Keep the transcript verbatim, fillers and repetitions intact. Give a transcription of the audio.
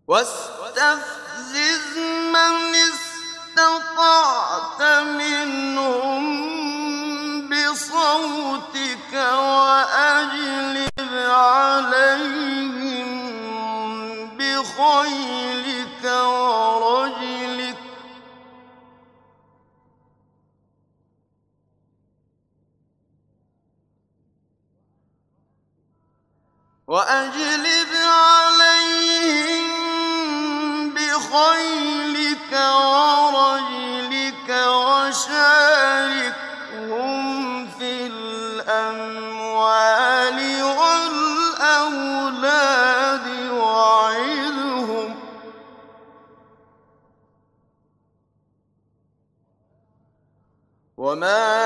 واستفزز من استطعت منهم بصوتك وأجلب عليهم بخيلك ورجلك وأجلب عليهم بخيلك ورجلك وشاركهم في الأموال والأولاد وعظهم وما